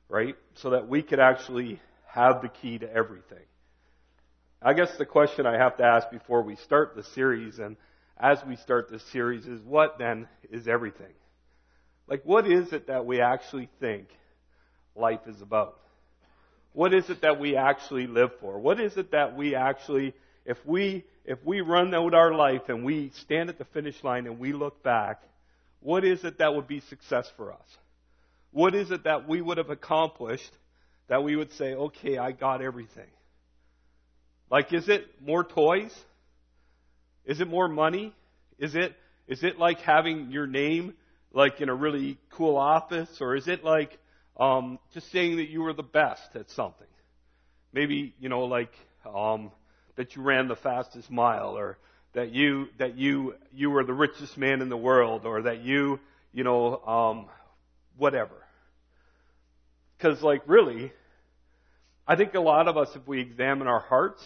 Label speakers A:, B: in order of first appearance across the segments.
A: right? So that we could actually have the key to everything. I guess the question I have to ask before we start the series, and as we start this series, is what then is everything? Like, what is it that we actually think life is about? What is it that we actually live for? What is it that we actually, if we run out our life and we stand at the finish line and we look back, what is it that would be success for us? What is it that we would have accomplished that we would say, okay, I got everything? Like, is it more toys? Is it more money? Is it like having your name like in a really cool office? Or is it like just saying that you were the best at something? Maybe, like that you ran the fastest mile, or that you were the richest man in the world, or that whatever. Because really, I think a lot of us, if we examine our hearts,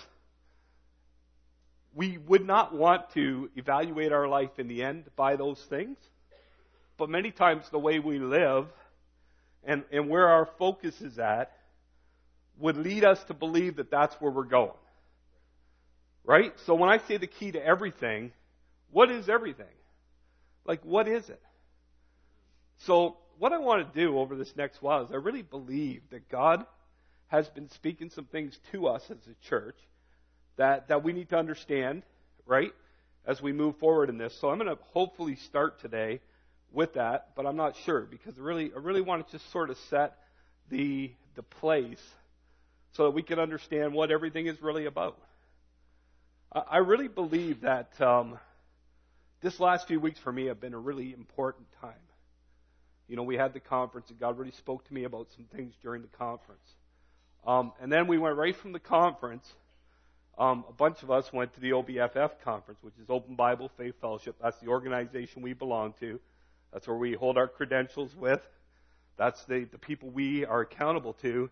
A: we would not want to evaluate our life in the end by those things. But many times the way we live and where our focus is at would lead us to believe that that's where we're going. Right? So when I say the key to everything, what is everything? Like, what is it? So what I want to do over this next while is I really believe that God has been speaking some things to us as a church that we need to understand, right, as we move forward in this. So I'm going to hopefully start today with that, but I'm not sure, because I really want to just sort of set the place so that we can understand what everything is really about. I really believe that this last few weeks for me have been a really important time. We had the conference, and God really spoke to me about some things during the conference. And then we went right from the conference. A bunch of us went to the OBFF conference, which is Open Bible Faith Fellowship. That's the organization we belong to. That's where we hold our credentials with. That's the people we are accountable to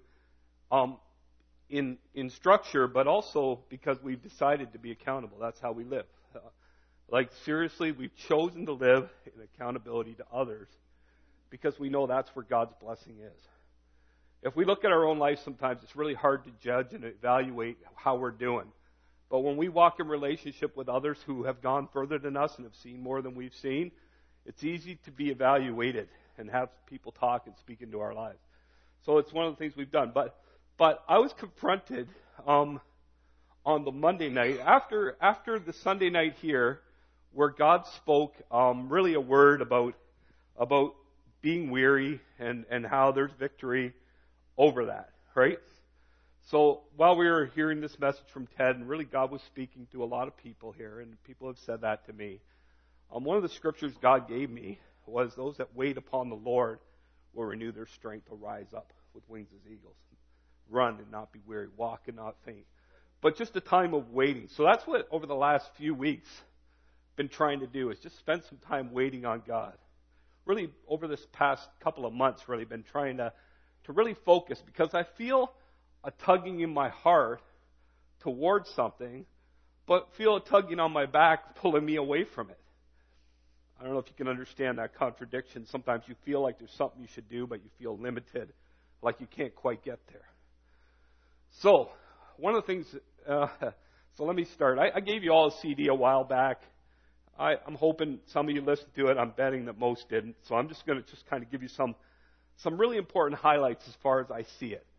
A: in structure, but also because we've decided to be accountable. That's how we live. Seriously, we've chosen to live in accountability to others because we know that's where God's blessing is. If we look at our own life, sometimes it's really hard to judge and evaluate how we're doing. But when we walk in relationship with others who have gone further than us and have seen more than we've seen, it's easy to be evaluated and have people talk and speak into our lives. So it's one of the things we've done. But I was confronted on the Monday night, after the Sunday night here, where God spoke really a word about being weary and how there's victory over that, right? So while we were hearing this message from Ted, and really God was speaking to a lot of people here, and people have said that to me, one of the scriptures God gave me was, those that wait upon the Lord will renew their strength, will rise up with wings as eagles. Run and not be weary, walk and not faint. But just a time of waiting. So that's what over the last few weeks been trying to do, is just spend some time waiting on God. Really over this past couple of months, really been trying to really focus, because I feel a tugging in my heart towards something, but feel a tugging on my back pulling me away from it. I don't know if you can understand that contradiction. Sometimes you feel like there's something you should do, but you feel limited, like you can't quite get there. So, one of the things, so let me start. I gave you all a CD a while back. I'm hoping some of you listened to it. I'm betting that most didn't. So I'm just going to just kind of give you some really important highlights as far as I see it.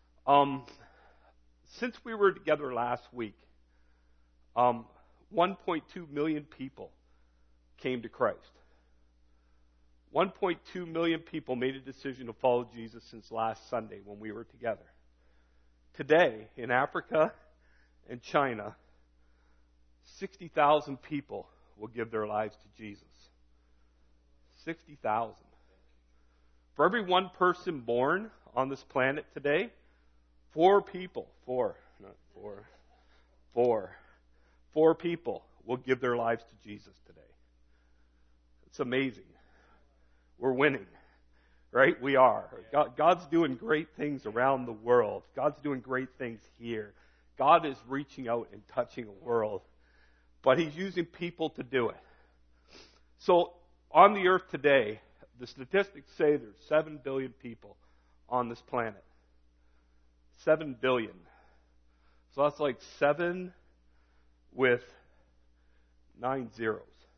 A: Since we were together last week, 1.2 million people came to Christ. 1.2 million people made a decision to follow Jesus since last Sunday when we were together. Today, in Africa and China, 60,000 people will give their lives to Jesus. 60,000. For every one person born on this planet today, 4 people will give their lives to Jesus today. It's amazing. We're winning, right? We are. God's doing great things around the world. God's doing great things here. God is reaching out and touching a world, but He's using people to do it. So on the earth today, the statistics say there's 7 billion people on this planet. 7 billion. So that's like 7 with 9 zeros.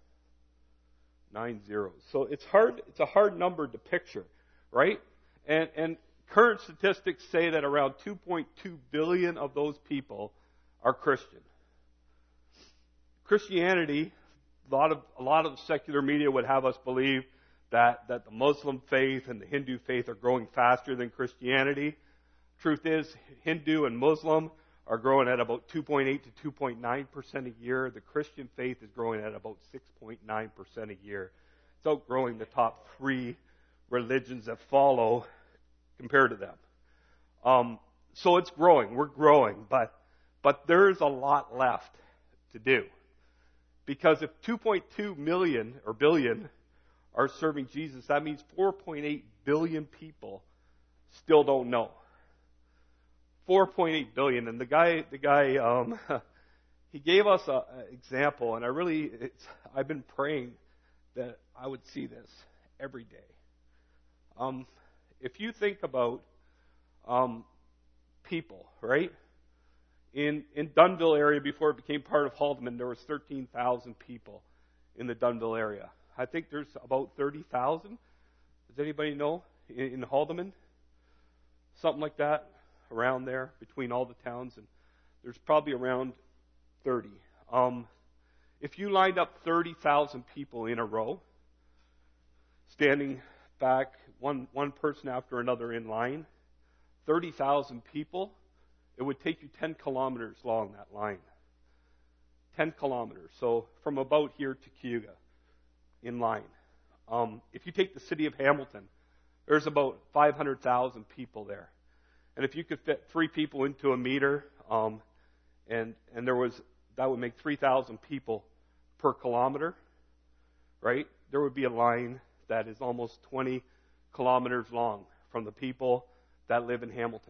A: 9 zeros. So it's a hard number to picture, right? And current statistics say that around 2.2 billion of those people are Christian. Christianity, a lot of the secular media would have us believe that the Muslim faith and the Hindu faith are growing faster than Christianity. Truth is, Hindu and Muslim are growing at about 2.8 to 2.9% a year. The Christian faith is growing at about 6.9% a year. It's outgrowing the top 3 religions that follow compared to them. So it's growing. We're growing, but there's a lot left to do. Because if 2.2 million or billion are serving Jesus, that means 4.8 billion people still don't know. 4.8 billion. And the guy, he gave us an example, and I've been praying that I would see this every day. If you think about people, right? In Dunnville area, before it became part of Haldeman, there was 13,000 people in the Dunnville area. I think there's about 30,000. Does anybody know in Haldeman? Something like that, around there, between all the towns, and there's probably around 30. If you lined up 30,000 people in a row, standing back, one person after another in line, 30,000 people, it would take you 10 kilometers along that line. 10 kilometers. So from about here to Cayuga in line. If you take the city of Hamilton, there's about 500,000 people there. And if you could fit 3 people into a meter, and that would make 3,000 people per kilometer, right? There would be a line that is almost 20 kilometers long from the people that live in Hamilton.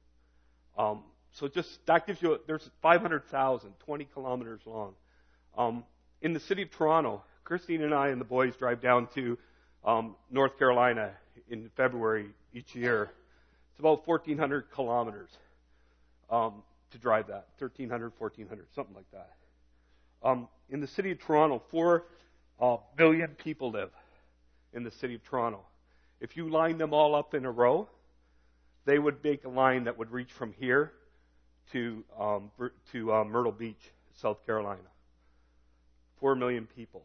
A: So just that gives you there's 500,000, 20 kilometers long. In the city of Toronto, Christine and I and the boys drive down to North Carolina in February each year. It's about 1,400 kilometers to drive that. 1,300, 1,400, something like that. In the city of Toronto, 4 billion people live in the city of Toronto. If you line them all up in a row, they would make a line that would reach from here to Myrtle Beach, South Carolina. 4 million people.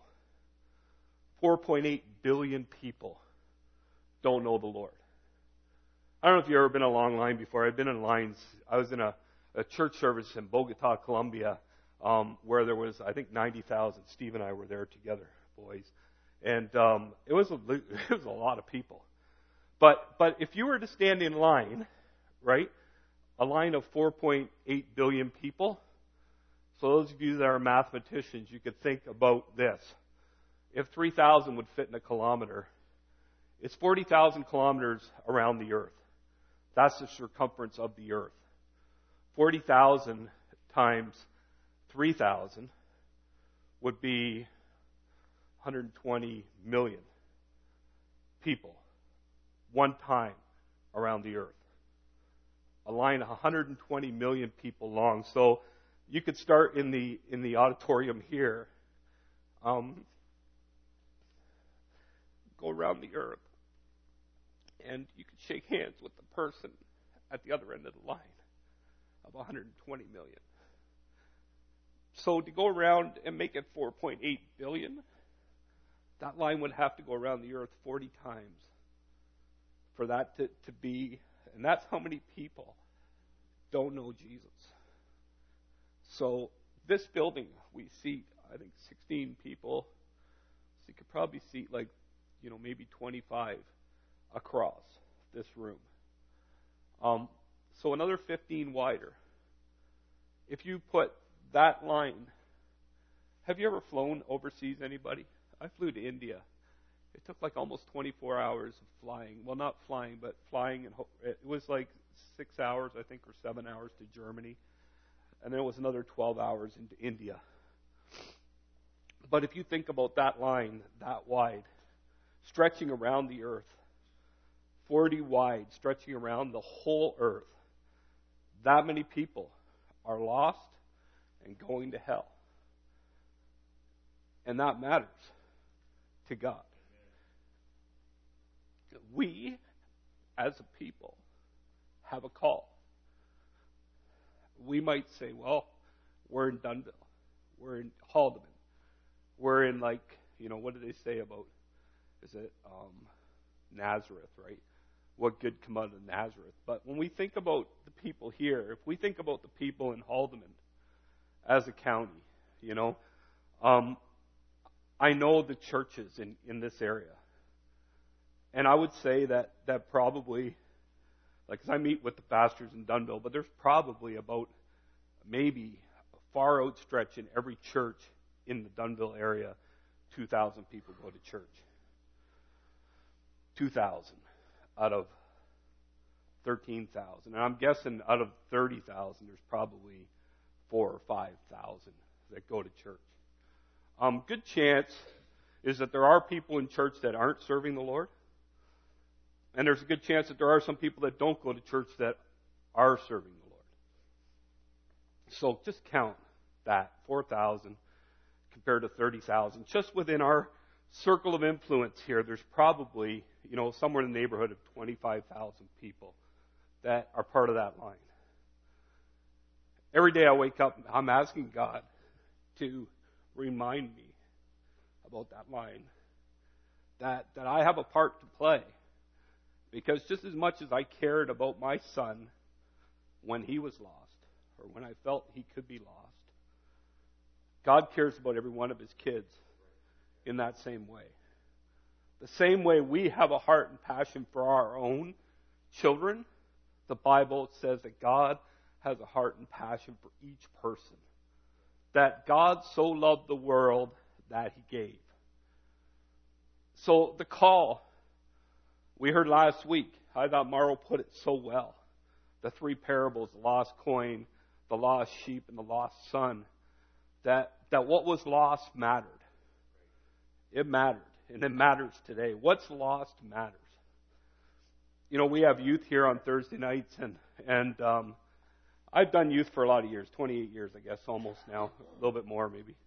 A: 4.8 billion people don't know the Lord. I don't know if you've ever been in a long line before. I've been in lines. I was in a church service in Bogota, Colombia, where there was, I think, 90,000. Steve and I were there together, boys. And it was a lot of people. But if you were to stand in line, right, a line of 4.8 billion people, so those of you that are mathematicians, you could think about this. If 3,000 would fit in a kilometer, it's 40,000 kilometers around the earth. That's the circumference of the earth. 40,000 times 3,000 would be 120 million people one time around the earth. A line 120 million people long. So you could start in the auditorium here, go around the earth, and you could shake hands with the person at the other end of the line of 120 million. So to go around and make it 4.8 billion, that line would have to go around the earth 40 times for that to be, and that's how many people don't know Jesus. So this building, we seat, I think, 16 people. So you could probably seat maybe 25 across this room. So another 15 wider. If you put that line, have you ever flown overseas, anybody? I flew to India. It took almost 24 hours of flying. Well, not flying, but flying. And it was 6 hours, I think, or 7 hours to Germany. And then it was another 12 hours into India. But if you think about that line that wide, stretching around the earth, 40 wide, stretching around the whole earth. That many people are lost and going to hell. And that matters to God. We, as a people, have a call. We might say, well, we're in Dunnville. We're in Haldimand. We're in, like, what do they say about, is it Nazareth, right? What good come out of Nazareth? But when we think about the people here, if we think about the people in Haldimand as a county, I know the churches in this area. And I would say that probably, like, 'cause I meet with the pastors in Dunnville, but there's probably about maybe a far outstretch in every church in the Dunnville area, 2,000 people go to church. 2,000 out of 13,000. And I'm guessing out of 30,000, there's probably 4,000 or 5,000 that go to church. Good chance is that there are people in church that aren't serving the Lord. And there's a good chance that there are some people that don't go to church that are serving the Lord. So just count that, 4,000 compared to 30,000. Just within our circle of influence here, there's probably, somewhere in the neighborhood of 25,000 people that are part of that line. Every day I wake up, I'm asking God to remind me about that line, that I have a part to play. Because just as much as I cared about my son when he was lost, or when I felt he could be lost, God cares about every one of his kids in that same way. The same way we have a heart and passion for our own children, the Bible says that God has a heart and passion for each person. That God so loved the world that he gave. So the call we heard last week, I thought Mauro put it so well. The three parables, the lost coin, the lost sheep, and the lost son. That what was lost mattered. It mattered. And it matters today. What's lost matters. We have youth here on Thursday nights, and I've done youth for a lot of years, 28 years, I guess, almost now, a little bit more maybe.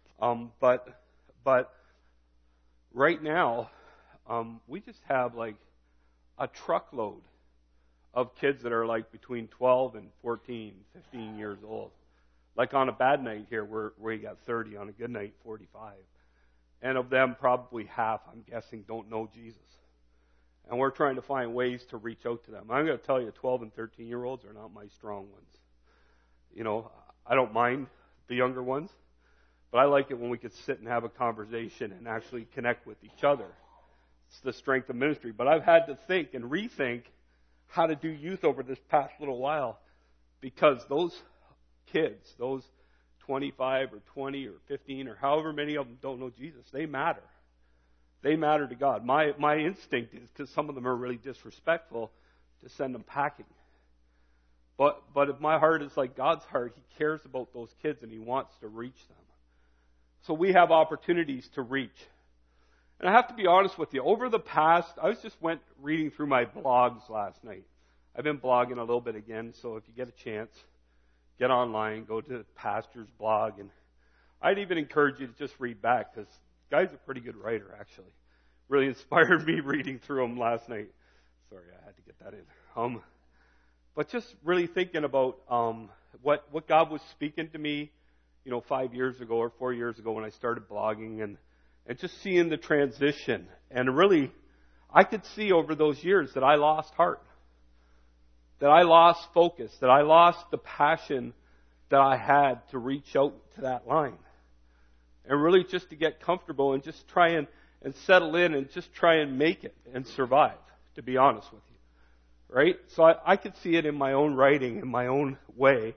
A: But right now, we just have like a truckload of kids that are like between 12 and 14, 15 years old. Like on a bad night here, where you got 30, on a good night, 45. And of them, probably half, I'm guessing, don't know Jesus. And we're trying to find ways to reach out to them. I'm going to tell you, 12 and 13-year-olds are not my strong ones. I don't mind the younger ones, but I like it when we could sit and have a conversation and actually connect with each other. It's the strength of ministry. But I've had to think and rethink how to do youth over this past little while, because those kids, those 25 or 20 or 15 or however many of them don't know Jesus, they matter. They matter to God. My instinct is, because some of them are really disrespectful, to send them packing. But if my heart is like God's heart, he cares about those kids and he wants to reach them. So we have opportunities to reach. And I have to be honest with you, over the past, I went reading through my blogs last night. I've been blogging a little bit again, so if you get a chance, get online, go to the pastor's blog, and I'd even encourage you to just read back, because the guy's a pretty good writer, actually. Really inspired me reading through them last night. Sorry, I had to get that in. But just really thinking about what God was speaking to me, 5 years ago or 4 years ago when I started blogging, and just seeing the transition. And really, I could see over those years that I lost heart, that I lost focus, that I lost the passion that I had to reach out to that line. And really just to get comfortable and just try and settle in and just try and make it and survive, to be honest with you. Right? So I could see it in my own writing, in my own way.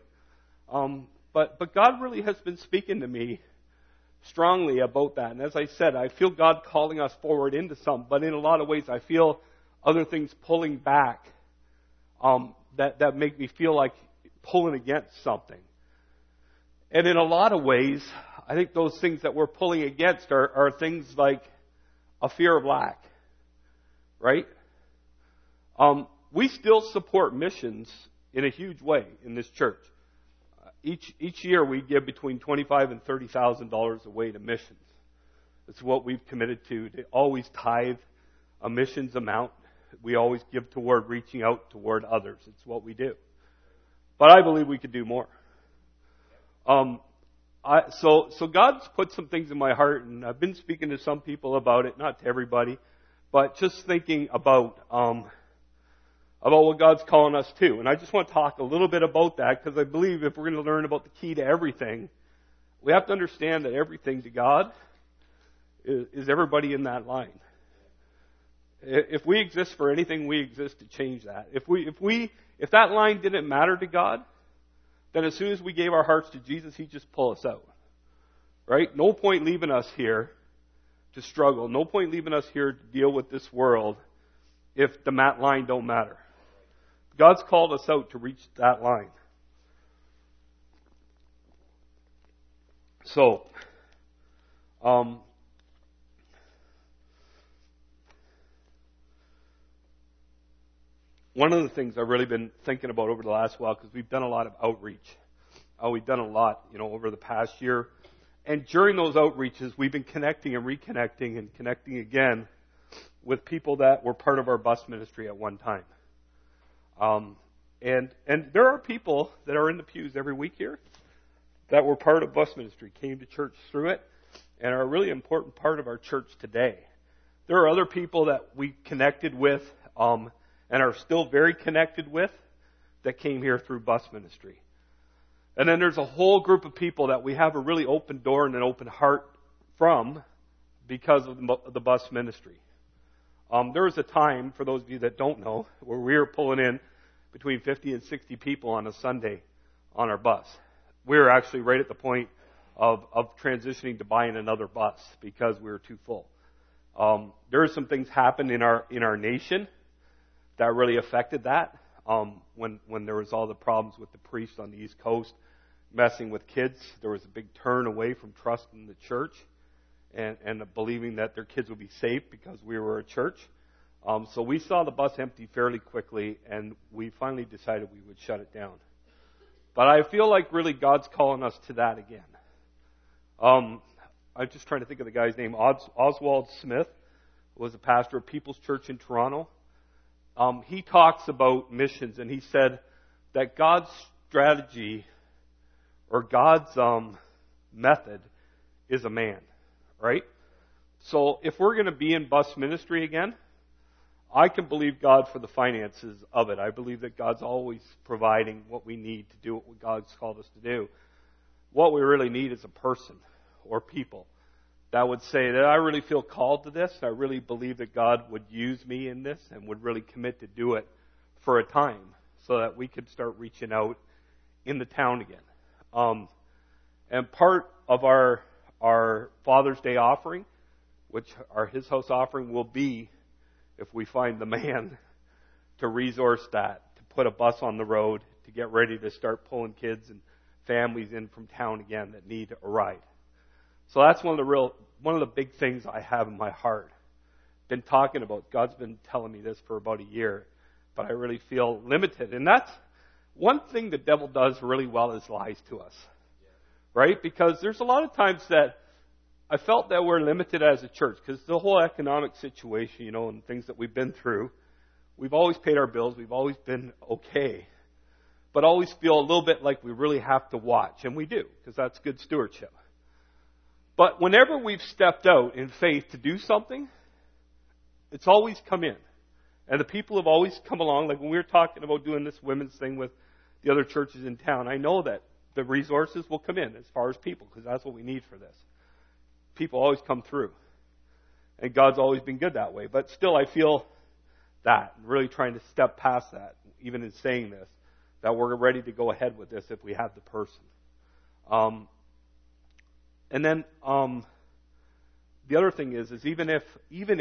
A: But God really has been speaking to me strongly about that. And as I said, I feel God calling us forward into some, but in a lot of ways I feel other things pulling back that make me feel like pulling against something. And in a lot of ways, I think those things that we're pulling against are things like a fear of lack, right? We still support missions in a huge way in this church. Each year we give between $25,000 and $30,000 away to missions. It's what we've committed to always tithe a missions amount. We always give toward reaching out toward others. It's what we do. But I believe we could do more. So God's put some things in my heart, and I've been speaking to some people about it, not to everybody, but just thinking about what God's calling us to. And I just want to talk a little bit about that, because I believe if we're going to learn about the key to everything, we have to understand that everything to God is everybody in that line. If we exist for anything, we exist to change that. If that line didn't matter to God, then as soon as we gave our hearts to Jesus, He'd just pull us out. Right? No point leaving us here to struggle. No point leaving us here to deal with this world if the line don't matter. God's called us out to reach that line. So, one of the things I've really been thinking about over the last while, because we've done a lot of outreach. We've done a lot, over the past year. And during those outreaches, we've been connecting and reconnecting and connecting again with people that were part of our bus ministry at one time. And there are people that are in the pews every week here that were part of bus ministry, came to church through it, and are a really important part of our church today. There are other people that we connected with, and are still very connected with, that came here through bus ministry. And then there's a whole group of people that we have a really open door and an open heart from because of the bus ministry. There was a time, for those of you that don't know, where we were pulling in between 50 and 60 people on a Sunday on our bus. We were actually right at the point of transitioning to buying another bus because we were too full. There are some things happened in our nation that really affected that. When there was all the problems with the priests on the East Coast messing with kids, there was a big turn away from trusting the church and believing that their kids would be safe because we were a church. So we saw the bus empty fairly quickly, and we finally decided we would shut it down. But I feel like really God's calling us to that again. I'm just trying to think of the guy's name. Oswald Smith was a pastor of People's Church in Toronto. He talks about missions, and he said that God's strategy or God's method is a man, right? So if we're going to be in bus ministry again, I can believe God for the finances of it. I believe that God's always providing what we need to do what God's called us to do. What we really need is a person or people that would say that I really feel called to this. I really believe that God would use me in this and would really commit to do it for a time so that we could start reaching out in the town again. And part of our Father's Day offering, which our His House offering, will be if we find the man to resource that, to put a bus on the road, to get ready to start pulling kids and families in from town again that need a ride. So that's one of the big things I have in my heart. Been talking about. God's been telling me this for about a year, but I really feel limited. And that's one thing the devil does really well, is lies to us. Right? Because there's a lot of times that I felt that we're limited as a church because the whole economic situation, and things that we've been through, we've always paid our bills. We've always been okay, but always feel a little bit like we really have to watch. And we do, because that's good stewardship. But whenever we've stepped out in faith to do something, it's always come in. And the people have always come along. Like when we were talking about doing this women's thing with the other churches in town, I know that the resources will come in as far as people, because that's what we need for this. People always come through. And God's always been good that way. But still, I feel that, really trying to step past that, even in saying this, that we're ready to go ahead with this if we have the person. And then the other thing is even if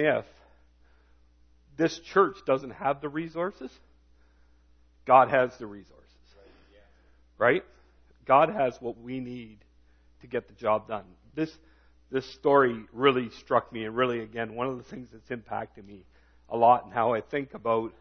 A: this church doesn't have the resources, God has the resources. Right? God has what we need to get the job done. This story really struck me, and really, again, one of the things that's impacted me a lot in how I think about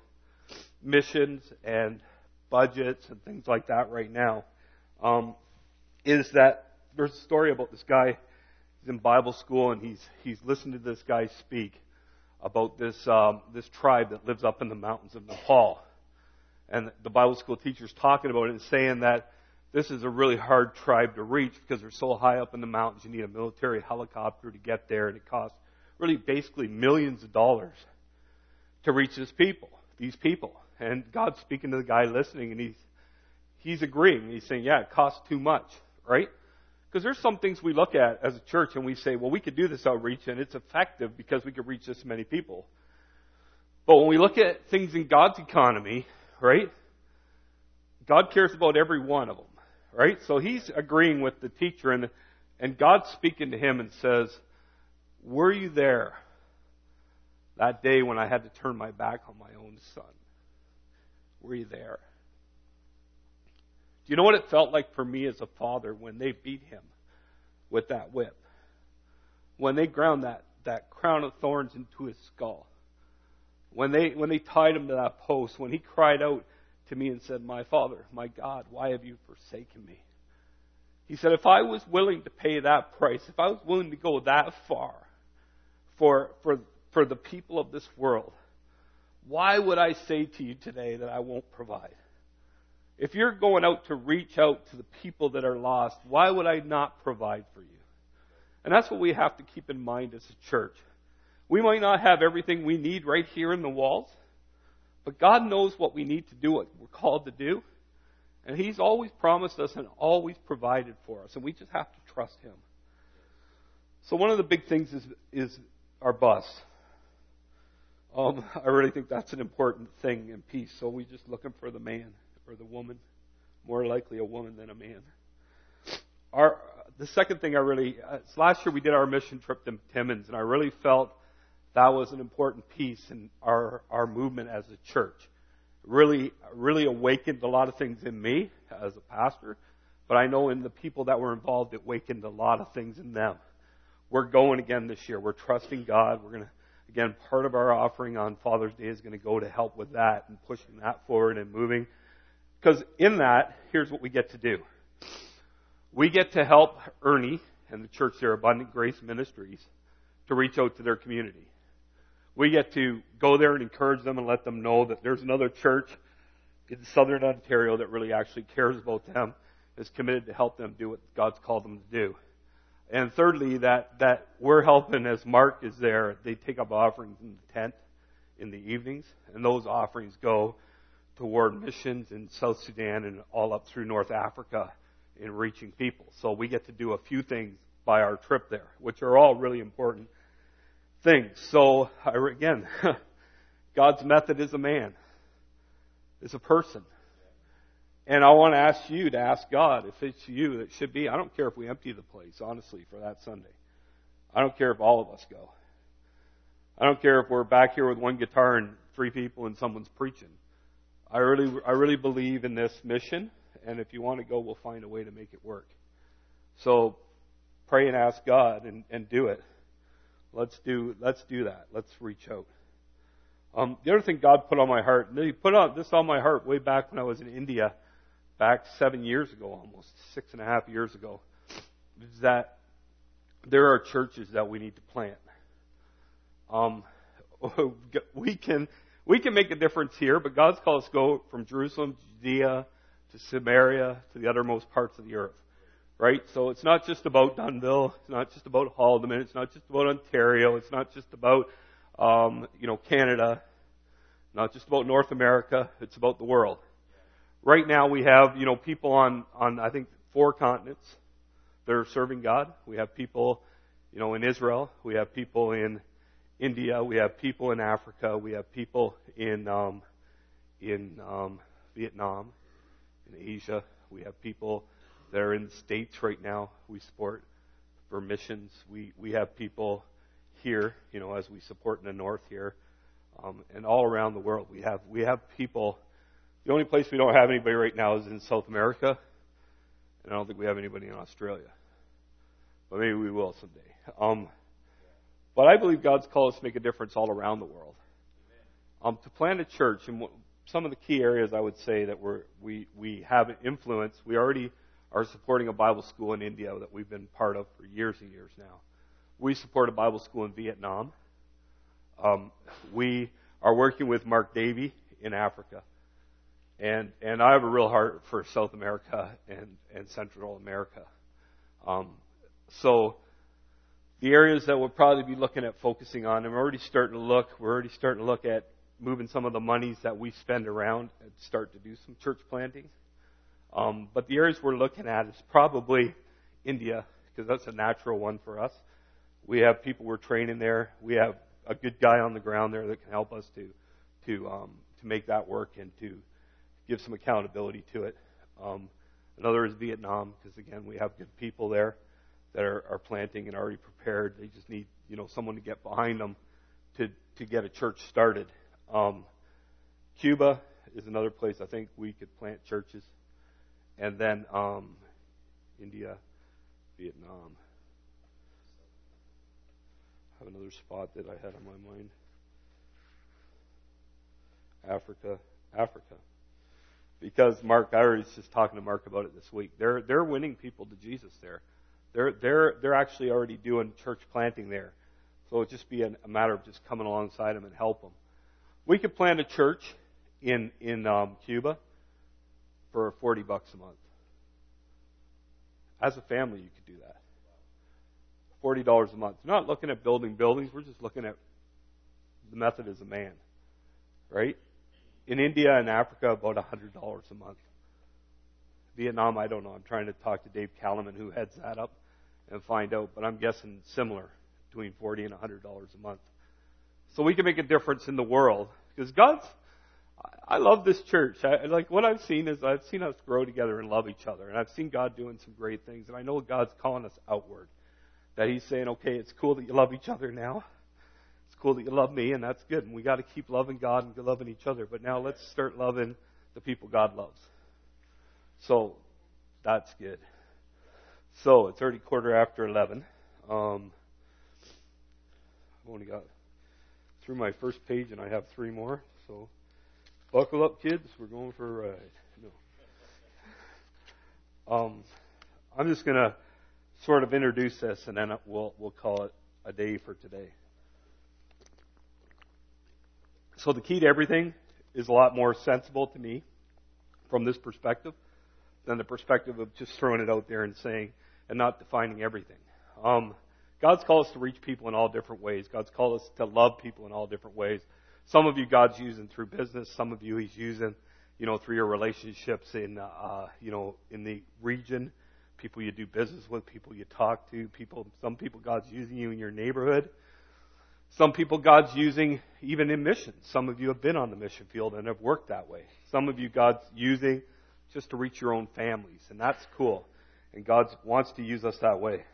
A: missions and budgets and things like that right now, is that there's a story about this guy. He's in Bible school, and he's listened to this guy speak about this tribe that lives up in the mountains of Nepal. And the Bible school teacher's talking about it and saying that this is a really hard tribe to reach because they're so high up in the mountains. You need a military helicopter to get there, and it costs really basically millions of dollars to reach these people. And God's speaking to the guy listening, and he's agreeing. He's saying, yeah, it costs too much, right? Because there's some things we look at as a church and we say, well, we could do this outreach and it's effective because we could reach this many people. But when we look at things in God's economy, right, God cares about every one of them, right? So he's agreeing with the teacher, and God's speaking to him and says, were you there that day when I had to turn my back on my own son? Were you there? Do you know what it felt like for me as a father when they beat him with that whip? When they ground that crown of thorns into his skull? When they tied him to that post? When he cried out to me and said, my Father, my God, why have you forsaken me? He said, if I was willing to pay that price, if I was willing to go that far for the people of this world, why would I say to you today that I won't provide? If you're going out to reach out to the people that are lost, why would I not provide for you? And that's what we have to keep in mind as a church. We might not have everything we need right here in the walls, but God knows what we need to do, what we're called to do. And He's always promised us and always provided for us. And we just have to trust Him. So one of the big things is our bus. I really think that's an important thing in peace. So we're just looking for the man or the woman. More likely a woman than a man. The second thing last year we did our mission trip to Timmins, and I really felt that was an important piece in our movement as a church. Really awakened a lot of things in me as a pastor, but I know in the people that were involved, it awakened a lot of things in them. We're going again this year. We're trusting God. We're going to, again, part of our offering on Father's Day is going to go to help with that and pushing that forward and moving. Because in that, here's what we get to do. We get to help Ernie and the church there, Abundant Grace Ministries, to reach out to their community. We get to go there and encourage them and let them know that there's another church in Southern Ontario that really actually cares about them, is committed to help them do what God's called them to do. And thirdly, that we're helping as Mark is there. They take up offerings in the tent in the evenings, and those offerings go toward missions in South Sudan and all up through North Africa in reaching people. So we get to do a few things by our trip there, which are all really important things. So again, God's method is a man, is a person. And I want to ask you to ask God if it's you that should be. I don't care if we empty the place, honestly, for that Sunday. I don't care if all of us go. I don't care if we're back here with one guitar and 3 people and someone's preaching. I really believe in this mission, and if you want to go, we'll find a way to make it work. So pray and ask God and do it. Let's do that. Let's reach out. The other thing God put on my heart, and He put this on my heart way back when I was in India, back 7 years ago, almost 6.5 years ago, is that there are churches that we need to plant. We can make a difference here, but God's called us to go from Jerusalem, Judea, to Samaria, to the uttermost parts of the earth. Right? So it's not just about Dunnville. It's not just about Haldimand. It's not just about Ontario. It's not just about, Canada. Not just about North America. It's about the world. Right now we have, people on I think 4 continents that are serving God. We have people, in Israel. We have people in India. We have people in Africa. We have people in Vietnam, in Asia. We have people that are in the States right now we support for missions. We have people here, as we support in the north here, and all around the world. We have people. The only place we don't have anybody right now is in South America, and I don't think we have anybody in Australia. But maybe we will someday. But I believe God's called us to make a difference all around the world. To plant a church, and some of the key areas I would say that we have influence. We already are supporting a Bible school in India that we've been part of for years and years now. We support a Bible school in Vietnam. We are working with Mark Davey in Africa. And I have a real heart for South America and Central America. So the areas that we'll probably be looking at focusing on, and we're already starting to look at moving some of the monies that we spend around and start to do some church planting. But the areas we're looking at is probably India, because that's a natural one for us. We have people we're training there. We have a good guy on the ground there that can help us to make that work and to give some accountability to it. Another is Vietnam, because again, we have good people there that are planting and already prepared. They just need, someone to get behind them to get a church started. Cuba is another place I think we could plant churches. And then India, Vietnam. I have another spot that I had on my mind. Africa. Because Mark, I was just talking to Mark about it this week. They're winning people to Jesus there. They're actually already doing church planting there. So it'd just be a matter of just coming alongside them and help them. We could plant a church in Cuba for $40 a month. As a family, you could do that. $40 a month. We're not looking at building buildings. We're just looking at the method as a man. Right? In India and Africa, about $100 a month. Vietnam, I don't know. I'm trying to talk to Dave Kalaman, who heads that up, and find out. But I'm guessing similar, between $40 and $100 a month. So we can make a difference in the world. Because I love this church. What I've seen is I've seen us grow together and love each other. And I've seen God doing some great things. And I know God's calling us outward. That He's saying, okay, it's cool that you love each other now. It's cool that you love me, and that's good. And we got to keep loving God and loving each other. But now let's start loving the people God loves. So that's good. So it's already 11:15. I've only got through my first page, and I have 3 more. So buckle up, kids. We're going for a ride. No. I'm just going to sort of introduce this, and then we'll call it a day for today. So the key to everything is a lot more sensible to me from this perspective than the perspective of just throwing it out there and saying and not defining everything. God's called us to reach people in all different ways. God's called us to love people in all different ways. Some of you God's using through business. Some of you He's using, through your relationships in the region, people you do business with, people you talk to, some people God's using you in your neighborhood. Some people God's using even in missions. Some of you have been on the mission field and have worked that way. Some of you God's using just to reach your own families, and that's cool. And God wants to use us that way.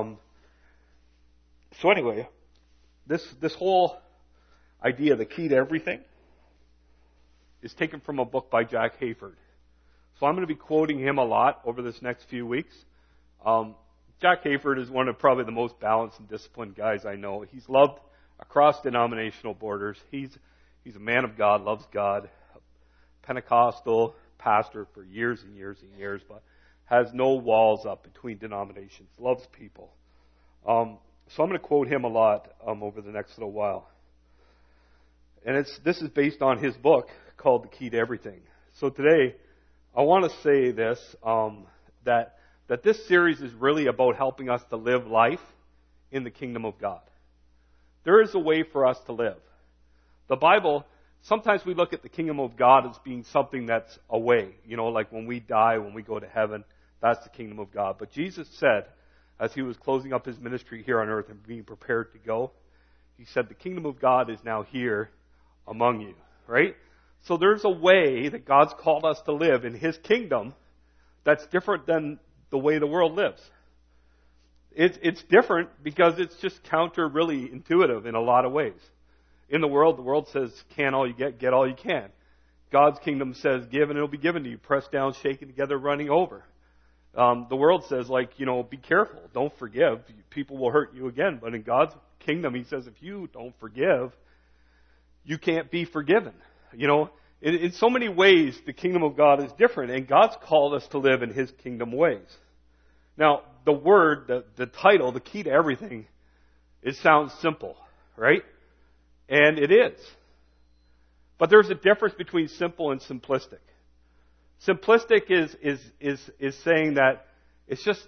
A: So anyway, this whole idea, the key to everything, is taken from a book by Jack Hayford. So I'm going to be quoting him a lot over this next few weeks. Jack Hayford is one of probably the most balanced and disciplined guys I know. He's loved across denominational borders. He's a man of God, loves God, Pentecostal pastor for years and years and years, but has no walls up between denominations, loves people. So I'm going to quote him a lot over the next little while. And this is based on his book called The Key to Everything. So today, I want to say this, that this series is really about helping us to live life in the kingdom of God. There is a way for us to live. The Bible, sometimes we look at the kingdom of God as being something that's away. Like when we die, when we go to heaven, that's the kingdom of God. But Jesus said, as He was closing up His ministry here on earth and being prepared to go, He said, the kingdom of God is now here among you, right? So there's a way that God's called us to live in His kingdom that's different than the way the world lives. It's different because it's just really intuitive in a lot of ways. In the world says, can all you get all you can. God's kingdom says, give and it'll be given to you, pressed down, shaken together, running over. The world says, be careful, don't forgive. People will hurt you again. But in God's kingdom, He says, if you don't forgive, you can't be forgiven. in so many ways, the kingdom of God is different, and God's called us to live in His kingdom ways. Now, the word, the title, the key to everything, it sounds simple, right? And it is. But there's a difference between simple and simplistic. Simplistic is saying that it's just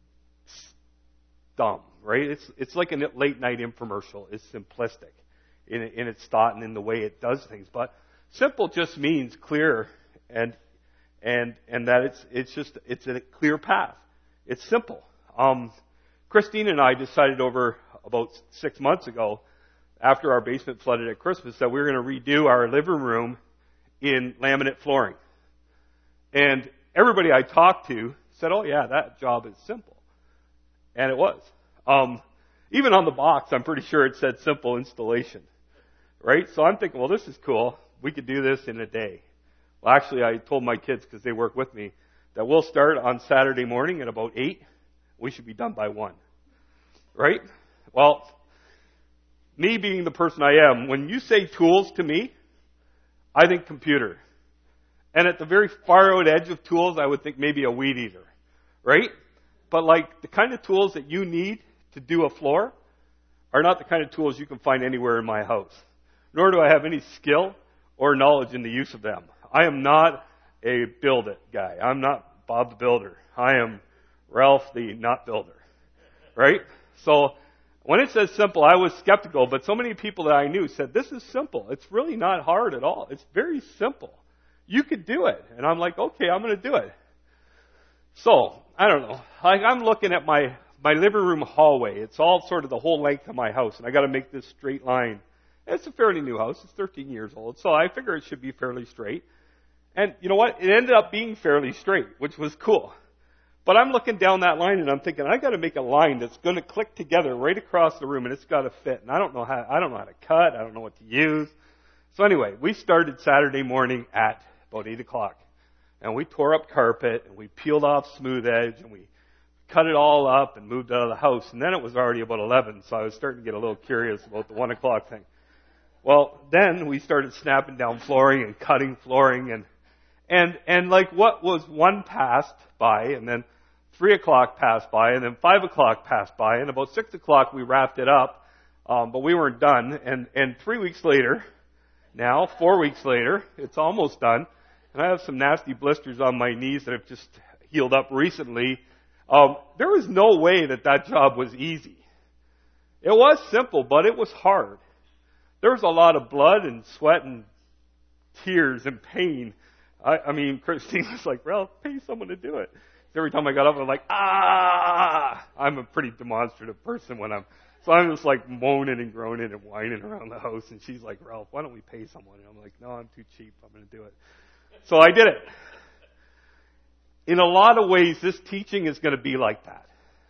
A: dumb, right? It's like a late night infomercial. It's simplistic in its thought and in the way it does things. But simple just means clear and that it's a clear path. It's simple. Christine and I decided over about 6 months ago, after our basement flooded at Christmas, that we were going to redo our living room in laminate flooring. And everybody I talked to said, "Oh yeah, that job is simple." And it was. Even on the box, I'm pretty sure it said simple installation. Right? So I'm thinking, well, this is cool. We could do this in a day. Well, actually, I told my kids, because they work with me, that we'll start on Saturday morning at about 8. We should be done by 1. Right? Well, me being the person I am, when you say tools to me, I think computer. And at the very far out edge of tools, I would think maybe a weed eater. Right? But like the kind of tools that you need to do a floor are not the kind of tools you can find anywhere in my house. Nor do I have any skill or knowledge in the use of them. I am not a build it guy. I'm not Bob the Builder. I am Ralph the not builder. Right? So when it says simple, I was skeptical, but so many people that I knew said, this is simple. It's really not hard at all. It's very simple. You could do it. And I'm like, okay, I'm going to do it. So, I don't know. I'm looking at my living room hallway. It's all sort of the whole length of my house, and I got to make this straight line. It's a fairly new house. It's 13 years old, so I figure it should be fairly straight. And you know what? It ended up being fairly straight, which was cool. But I'm looking down that line, and I'm thinking, I got to make a line that's going to click together right across the room, and it's got to fit. And I don't know how to cut. I don't know what to use. So anyway, we started Saturday morning at about 8 o'clock. And we tore up carpet, and we peeled off smooth edge, and we cut it all up and moved out of the house. And then it was already about 11, so I was starting to get a little curious about the 1 o'clock thing. Well, then we started snapping down flooring and cutting flooring, and like what was 1 passed by, and then 3 o'clock passed by, and then 5 o'clock passed by, and about 6 o'clock we wrapped it up, but we weren't done. And 3 weeks later, now 4 weeks later, it's almost done. And I have some nasty blisters on my knees that have just healed up recently. There was no way that job was easy. It was simple, but it was hard. There was a lot of blood and sweat and tears and pain. I mean, Christine was like, "Ralph, pay someone to do it." Every time I got up, I was like, "Ah!" I'm a pretty demonstrative person so I'm just like moaning and groaning and whining around the house. And she's like, "Ralph, why don't we pay someone?" And I'm like, "No, I'm too cheap. I'm going to do it." So I did it. In a lot of ways, this teaching is going to be like that.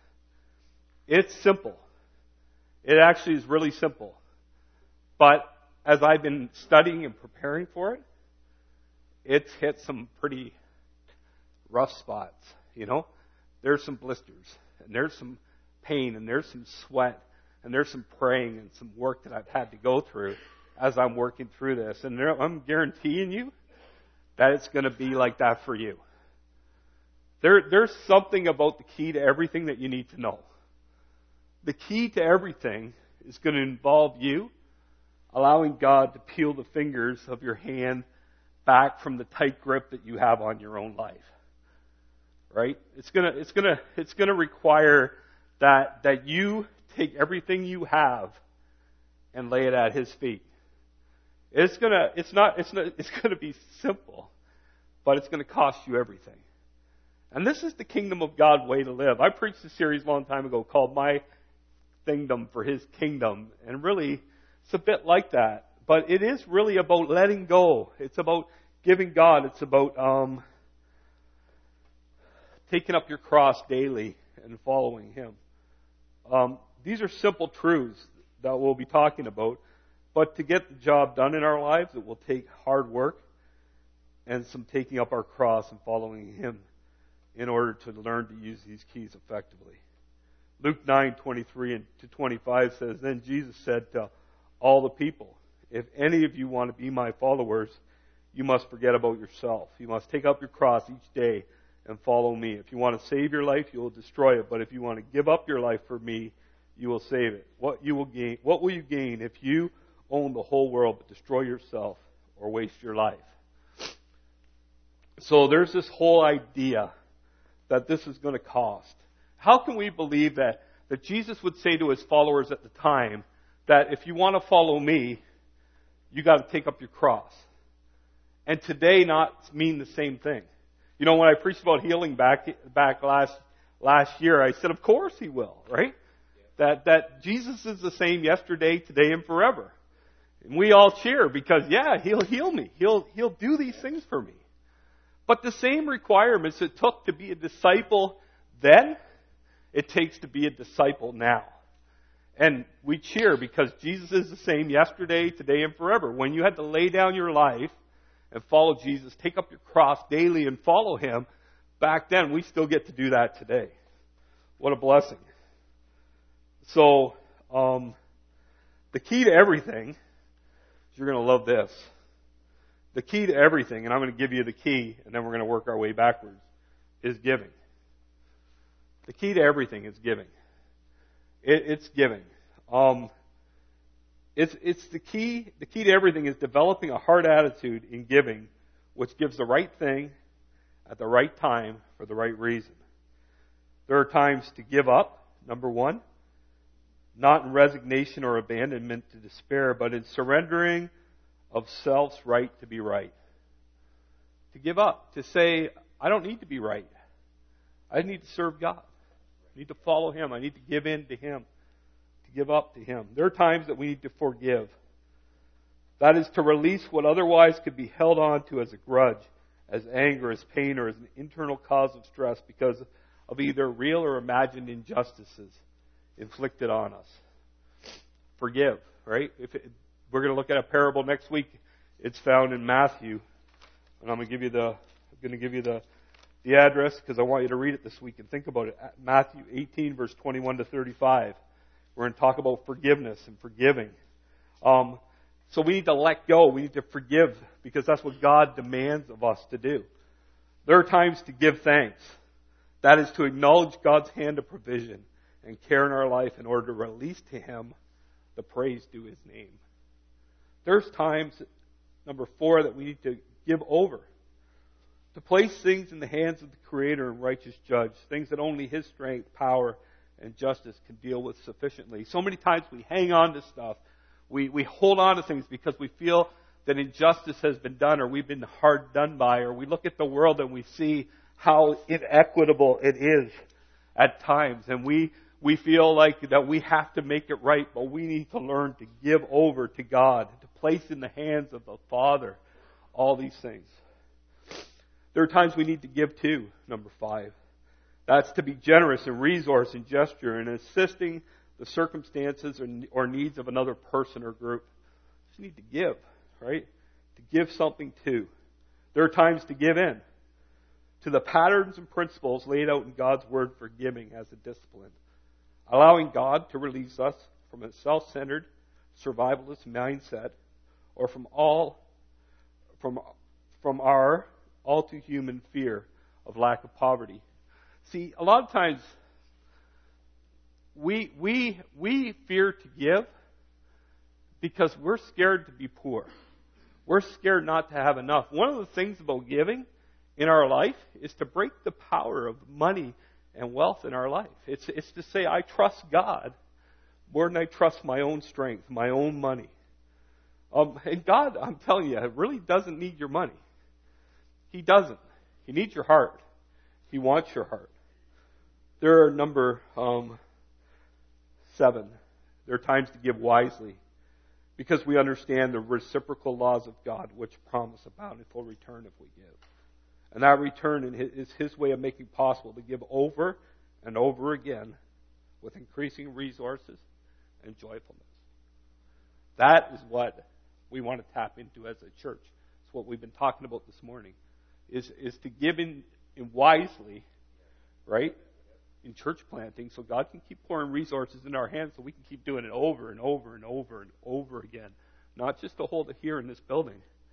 A: It's simple. It actually is really simple. But as I've been studying and preparing for it, it's hit some pretty rough spots, you know. There's some blisters, and there's some pain, and there's some sweat, and there's some praying and some work that I've had to go through as I'm working through this. And I'm guaranteeing you that it's going to be like that for you. There's something about the key to everything that you need to know. The key to everything is going to involve you allowing God to peel the fingers of your hand back from the tight grip that you have on your own life. Right? It's gonna require that you take everything you have and lay it at His feet. It's gonna be simple, but it's gonna cost you everything. And this is the kingdom of God way to live. I preached a series a long time ago called My Kingdom for His Kingdom, and really it's a bit like that. But it is really about letting go. It's about giving God. It's about taking up your cross daily and following Him. These are simple truths that we'll be talking about. But to get the job done in our lives, it will take hard work and some taking up our cross and following Him in order to learn to use these keys effectively. Luke 9:23-25 says, "Then Jesus said to all the people, 'If any of you want to be my followers, you must forget about yourself. You must take up your cross each day and follow me. If you want to save your life, you will destroy it. But if you want to give up your life for me, you will save it. What will you gain if you own the whole world but destroy yourself or waste your life? So there's this whole idea that this is going to cost. How can we believe that Jesus would say to his followers at the time that if you want to follow me, you got to take up your cross? And today not mean the same thing. You know, when I preached about healing back last year, I said, of course he will, right? That Jesus is the same yesterday, today, and forever. And we all cheer because, yeah, he'll heal me. He'll do these things for me. But the same requirements it took to be a disciple then, it takes to be a disciple now. And we cheer because Jesus is the same yesterday, today, and forever. When you had to lay down your life and follow Jesus, take up your cross daily and follow him, back then we still get to do that today. What a blessing. So, the key to everything, you're going to love this. The key to everything, and I'm going to give you the key, and then we're going to work our way backwards, is giving. The key to everything is giving. It's giving. It's the key. The key to everything is developing a heart attitude in giving, which gives the right thing at the right time for the right reason. There are times to give up. Number one, not in resignation or abandonment to despair, but in surrendering of self's right to be right. To give up, to say, I don't need to be right. I need to serve God. I need to follow him. I need to give in to him. To give up to him. There are times that we need to forgive. That is to release what otherwise could be held on to as a grudge, as anger, as pain, or as an internal cause of stress because of either real or imagined injustices inflicted on us. Forgive, right? We're going to look at a parable next week. It's found in Matthew, and I'm going to give you the address because I want you to read it this week and think about it. Matthew 18, verse 21 to 35. We're going to talk about forgiveness and forgiving. So we need to let go. We need to forgive because that's what God demands of us to do. There are times to give thanks. That is to acknowledge God's hand of provision and care in our life in order to release to him the praise due his name. There's times, number 4, that we need to give over. To place things in the hands of the Creator and righteous Judge, things that only his strength, power, and justice can deal with sufficiently. So many times we hang on to stuff. We hold on to things because we feel that injustice has been done or we've been hard done by, or we look at the world and we see how inequitable it is at times. And we feel like that we have to make it right, but we need to learn to give over to God, to place in the hands of the Father all these things. There are times we need to give too, number 5. That's to be generous in resource and gesture and assisting the circumstances or needs of another person or group. You just need to give, right? To give something too. There are times to give in to the patterns and principles laid out in God's Word for giving as a discipline. Allowing God to release us from a self-centered, survivalist mindset or from our all too human fear of lack of poverty. See, a lot of times we fear to give because we're scared to be poor. We're scared not to have enough. One of the things about giving in our life is to break the power of money and wealth in our life. It's to say, I trust God more than I trust my own strength, my own money. And God, I'm telling you, really doesn't need your money. He doesn't. He needs your heart. He wants your heart. There are number 7. There are times to give wisely because we understand the reciprocal laws of God which promise a bountiful return if we give. And that return is his way of making possible to give over and over again with increasing resources and joyfulness. That is what we want to tap into as a church. It's what we've been talking about this morning. Is to give in wisely, right? In church planting, so God can keep pouring resources in our hands so we can keep doing it over and over and over and over again. Not just to hold it here in this building,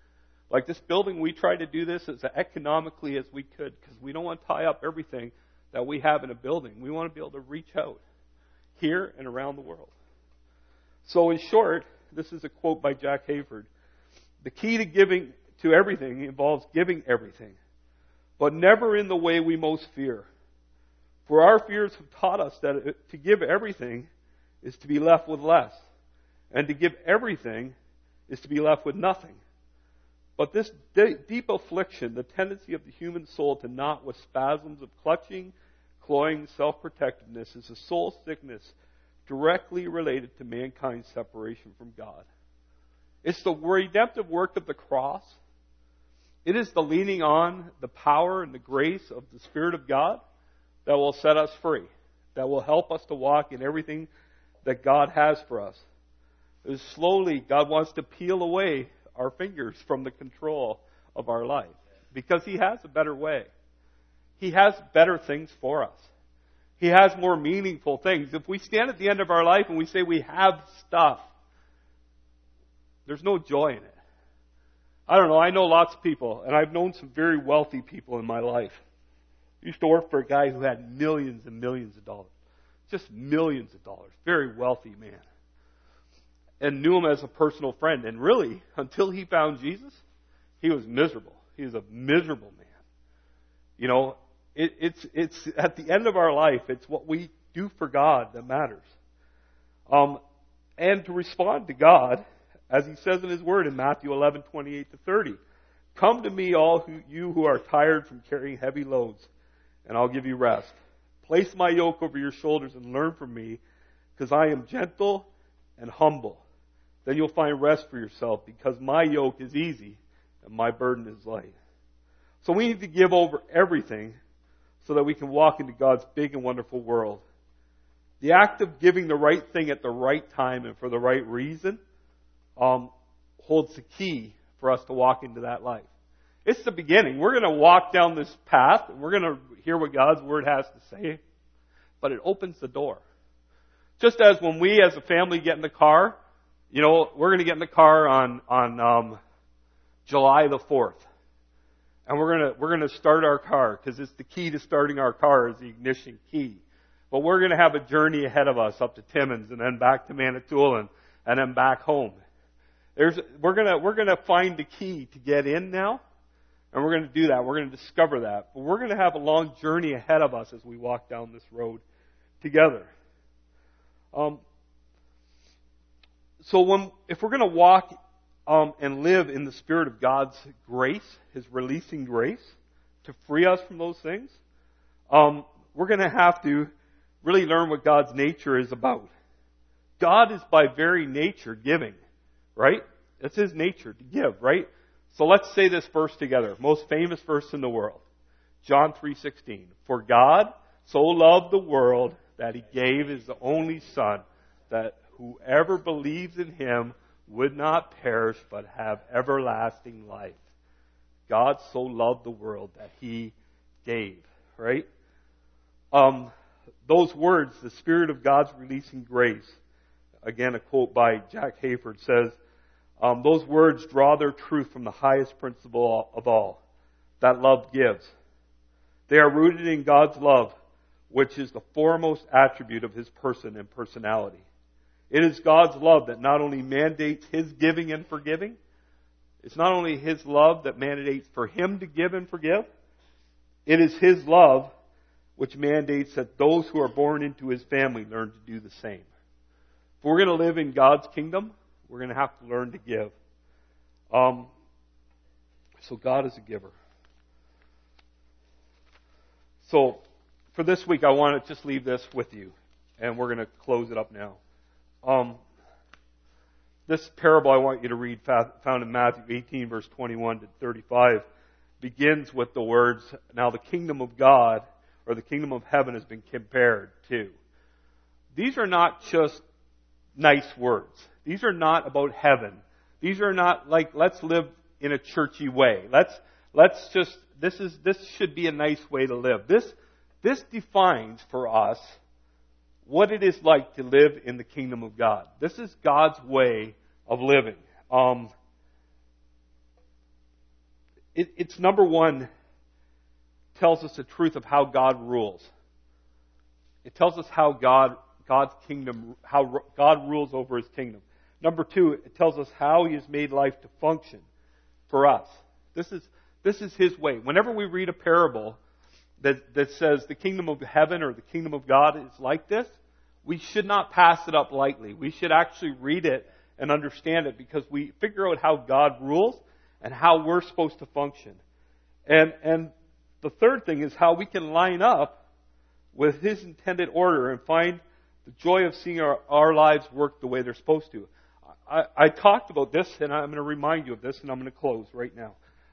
A: Like this building, we try to do this as economically as we could because we don't want to tie up everything that we have in a building. We want to be able to reach out here and around the world. So in short, this is a quote by Jack Hayford. The key to giving to everything involves giving everything, but never in the way we most fear. For our fears have taught us that to give everything is to be left with less, and to give everything is to be left with nothing. But this deep affliction, the tendency of the human soul to knot with spasms of clutching, cloying self-protectiveness, is a soul sickness directly related to mankind's separation from God. It's the redemptive work of the cross. It is the leaning on the power and the grace of the Spirit of God that will set us free, that will help us to walk in everything that God has for us. As slowly, God wants to peel away our fingers from the control of our life because He has a better way. He has better things for us. He has more meaningful things. If we stand at the end of our life and we say we have stuff, there's no joy in it. I don't know. I know lots of people, and I've known some very wealthy people in my life. I used to work for a guy who had millions and millions of dollars. Just millions of dollars. Very wealthy man. And knew him as a personal friend. And really, until he found Jesus, he was miserable. He was a miserable man. You know, it's at the end of our life, it's what we do for God that matters. And to respond to God, as He says in His Word in Matthew 11:28-30, "Come to me, all you who are tired from carrying heavy loads, and I'll give you rest. Place my yoke over your shoulders and learn from me, because I am gentle and humble. Then you'll find rest for yourself, because my yoke is easy and my burden is light." So we need to give over everything so that we can walk into God's big and wonderful world. The act of giving the right thing at the right time and for the right reason holds the key for us to walk into that life. It's the beginning. We're going to walk down this path, and we're going to hear what God's Word has to say, but it opens the door. Just as when we as a family get in the car, you know, we're going to get in the car on July the 4th. And we're going to start our car, because it's the key to starting our car is the ignition key. But we're going to have a journey ahead of us up to Timmins and then back to Manitoulin and then back home. We're going to find the key to get in now, and we're going to do that. We're going to discover that. But we're going to have a long journey ahead of us as we walk down this road together. So if we're going to walk and live in the Spirit of God's grace, His releasing grace, to free us from those things, we're going to have to really learn what God's nature is about. God is by very nature giving, right? It's His nature to give, right? So let's say this verse together. Most famous verse in the world. John 3:16. "For God so loved the world that He gave His only Son, that whoever believes in Him would not perish but have everlasting life." God so loved the world that He gave, right? Those words, the Spirit of God's releasing grace, again a quote by Jack Hayford says, those words draw their truth from the highest principle of all, that love gives. They are rooted in God's love, which is the foremost attribute of His person and personality. It is God's love that not only mandates His giving and forgiving, it's not only His love that mandates for Him to give and forgive, it is His love which mandates that those who are born into His family learn to do the same. If we're going to live in God's kingdom, we're going to have to learn to give. So God is a giver. So for this week, I want to just leave this with you, and we're going to close it up now. This parable I want you to read, found in Matthew 18, verse 21 to 35, begins with the words, "Now the kingdom of God, or the kingdom of heaven, has been compared to." These are not just nice words. These are not about heaven. These are not like, let's live in a churchy way. Let's just, this should be a nice way to live. This defines for us what it is like to live in the kingdom of God. This is God's way of living. it's number one, tells us the truth of how God rules. It tells us how God's kingdom, how God rules over His kingdom. Number two, it tells us how He has made life to function for us. This is His way. Whenever we read a parable that says the kingdom of heaven or the kingdom of God is like this, we should not pass it up lightly. We should actually read it and understand it, because we figure out how God rules and how we're supposed to function. And the third thing is how we can line up with His intended order and find the joy of seeing our lives work the way they're supposed to. I talked about this, and I'm going to remind you of this, and I'm going to close right now.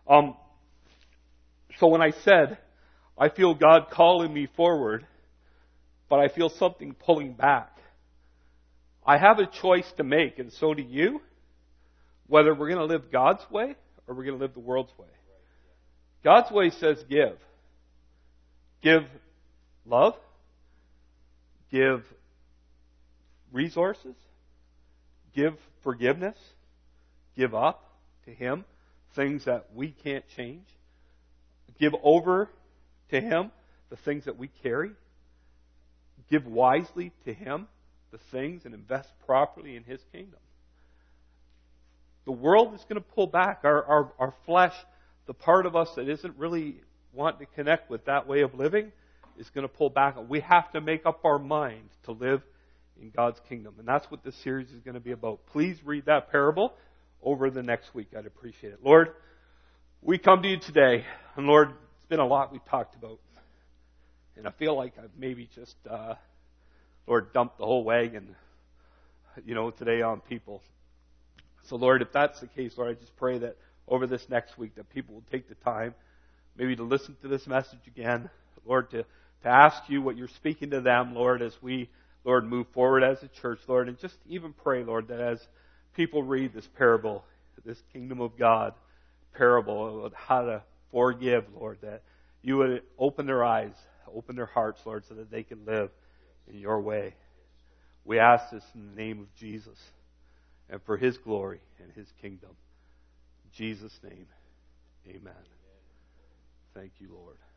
A: So when I said, I feel God calling me forward, but I feel something pulling back, I have a choice to make, and so do you, whether we're going to live God's way or we're going to live the world's way. God's way says give. Give love. Give resources. Give forgiveness. Give up to Him things that we can't change. Give over to Him the things that we carry. Give wisely to Him the things and invest properly in His kingdom. The world is going to pull back. Our flesh, the part of us that isn't really wanting to connect with that way of living, is going to pull back. We have to make up our mind to live in God's kingdom. And that's what this series is going to be about. Please read that parable over the next week. I'd appreciate it. Lord, we come to you today. And Lord, it's been a lot we've talked about. And I feel like I've maybe just, Lord, dumped the whole wagon, today on people. So Lord, if that's the case, Lord, I just pray that over this next week that people will take the time maybe to listen to this message again. Lord, to ask you what you're speaking to them, Lord, as we, Lord, move forward as a church, Lord, and just even pray, Lord, that as people read this parable, this kingdom of God parable of how to forgive, Lord, that you would open their eyes, open their hearts, Lord, so that they can live in your way. We ask this in the name of Jesus and for His glory and His kingdom. In Jesus' name, amen. Thank you, Lord.